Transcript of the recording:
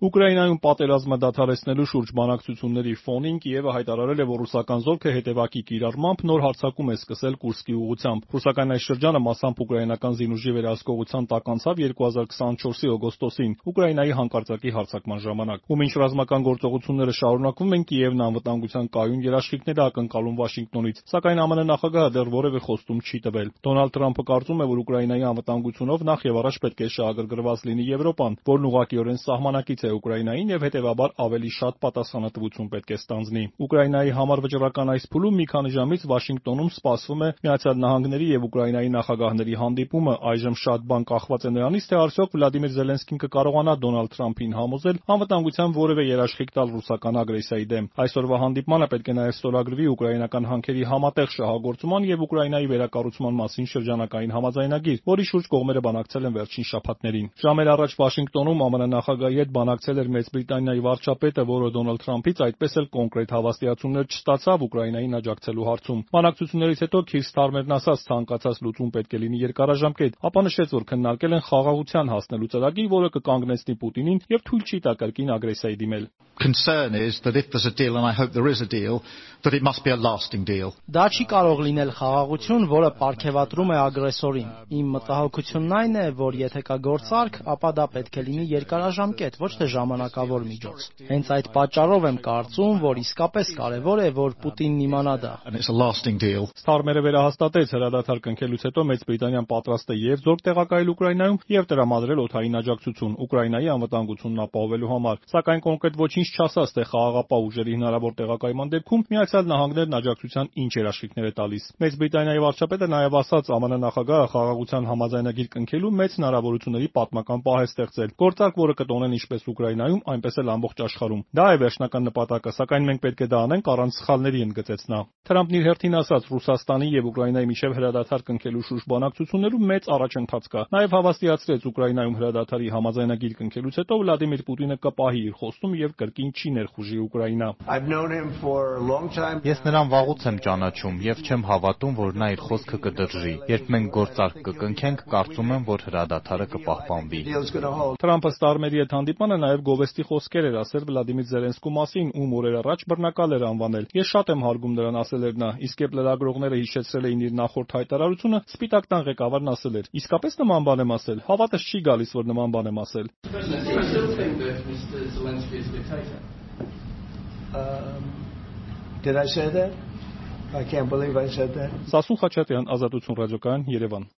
Ուկրաինայում պատերազմը դադարեցնելու շուրջ բանակցությունների ֆոնին Կիևը հայտարարել է, որ ռուսական զորքը հետևակի կիրառմամբ նոր հարձակում է սկսել Կուրսկի ուղղությամբ։ Ռուսական այս շրջանը մասամբ ուկրաինական զինուժի վերահսկողության տակ անցավ 2024-ի օգոստոսին Ուկրաինայի հանկարծակի հարձակման ժամանակ։ Ու մինչ ռազմական գործողությունները շարունակվում են, Կիևն անվտանգության կայուն երաշխիքներ է ակնկալում Վաշինգտոնից, սակայն ԱՄՆ նախագահը դեռ որևէ խոստում չի տվել։ Դոնալդ Թրամփը կարծում է, որ Ուկրաինայի անվտանգությունով նախ եւ առաջ պետք է շահագրգռված լինի Եվրոպան, որն ուղղակիորեն սահմանակից է Ուկրաինային եւ հետեւաբար ավելի շատ պատասխանատվություն պետք է ստանձնի։ Ուկրաինայի համար վճռական այս փուլում մի քանի ժամից Վաշինգտոնում սպասվում է Միացյալ Նահանգների եւ Ուկրաինայի նախագահների հանդիպումը։ Այժմ շատ բան կախված է նրանից, թե արդյոք Վլադիմիր Զելենսկին կկարողանա Դոնալդ Թրամփին համոզել անվտանգության որևէ երաշխիք տալ ռուսական ագրեսիայի դեմ։ Այսօրվա հանդիպմանը պետք է նաեւ ստորագրվի ուկրաինական հանքերի համատեղ շահագործման եւ Ուկրաինայի վերակառուցման մասին շրջանակային համաձայնագիր, որի շուրջ կողմերը բանակցել են վերջին շաբաթներին։ Ժամեր առաջ Վաշինգտոնում ԱՄՆ նախագահի հետ բանակցել էր Մեծ Բրիտանիայի վարչապետը, որը Դոնալդ Թրամփից այդպես էլ կոնկրետ հավաստիացումներ չստացավ Ուկրաինային աջակցելու հարցում։ Բանակցություններից հետո Քիր Սթարմերն ասաց, ցանկացած լուծում պետք է լինի երկարաժամկետ, ապա նշեց, որ քննարկել են խաղաղության հասնելու ծրագիր, որը կկանգնեցնի Պուտինին եւ թույլ չի տա կրկին ագրեսիայի դիմել։ Concern is that if there's a deal, and I hope there is a deal, that it must be a lasting deal. Դա չի կարող լինել խաղաղություն, որը պարգևատրում է ագրեսորին։ Իմ մտահոգությունն այն է, որ եթե կա գործարք, ապա դա պետք է լինի երկարաժամկետ, ոչ թե ժամանակավոր միջոց։ Հենց այդ պատճառով եմ կարծում, որ իսկապես կարևոր է, որ Պուտինն իմանա դա։ And it's a lasting deal. Սթարմերը վերահաստատեց հրադադար կնքելուց հետո Մեծ Բրիտանիան պատրաստ է եւ զորք տեղակայել Ուկրաինայում եւ տրամադրել օդային աջակցություն Ուկրաինայի անվտանգությունն ապահովելու համար։ Սակայն կոնկրետ ոչինչ չասաց, թե խաղաղապահ ուժերի հնարավոր տեղակայման դեպքում Միացյալ Նահանգներն աջակցության ինչ երաշխիքներ է տալիս։ Մեծ Բրիտանիայի վարչապետը նաեւ ասաց, ԱՄՆ նախագահը խաղաղության համաձայնագիր կնքելու մեծ հնարավորությունների պատմական պահ է ստեղծել։ Գործարք, որը կտոնեն ինչպես Ուկրաինայում, այնպես էլ ամբողջ աշխարհում։ Դա է վերջնական նպատակը, սակայն մենք պետք է դա անենք առանց սխալների, ընդգծեց նա։ Թրամփն իր հերթին ասաց, Ռուսաստանի եւ Ուկրաինայի միջև հրադադար կնքելու շուրջ բանակցություններում մեծ առաջընթաց կա։ Նաեւ հավաստիացրեց, Ուկրաինայում հրադադարի համաձայնագիր կնքելուց հետո Վլադիմիր Պուտինը կպահի իր խոստում եւ կրկին չի ներխուժի Ուկրաինա։ Ես նրան վաղուց եմ ճանաչում եւ չեմ հավատում, որ նա իր խոսքը կդրժի։ Երբ մենք գործարք կկնքենք, կարծում եմ, որ հրադադարը կպահպանվի։ Թրամփը Ստարմերի հետ հանդիպմանը նաեւ գովեստի խոսքեր էր ասել Վլադիմիր Զելենսկու մասին, ում օրեր առաջ բռնակալ էր անվանել։ Ես շատ եմ հարգում նրան, ասել էր նա, իսկ երբ լրագրողները հիշեցրել էին իր նախորդ հայտարարությունը, Սպիտակ տան ղեկավարն ասել էր. Իսկապես նման բան եմ ասել, հավատս չի գալիս, որ նման բան եմ ասել։ Did I say that? I can't believe I said that. Սասուն Խաչատրյան, Ազատություն ռադիոկայան, Երևան։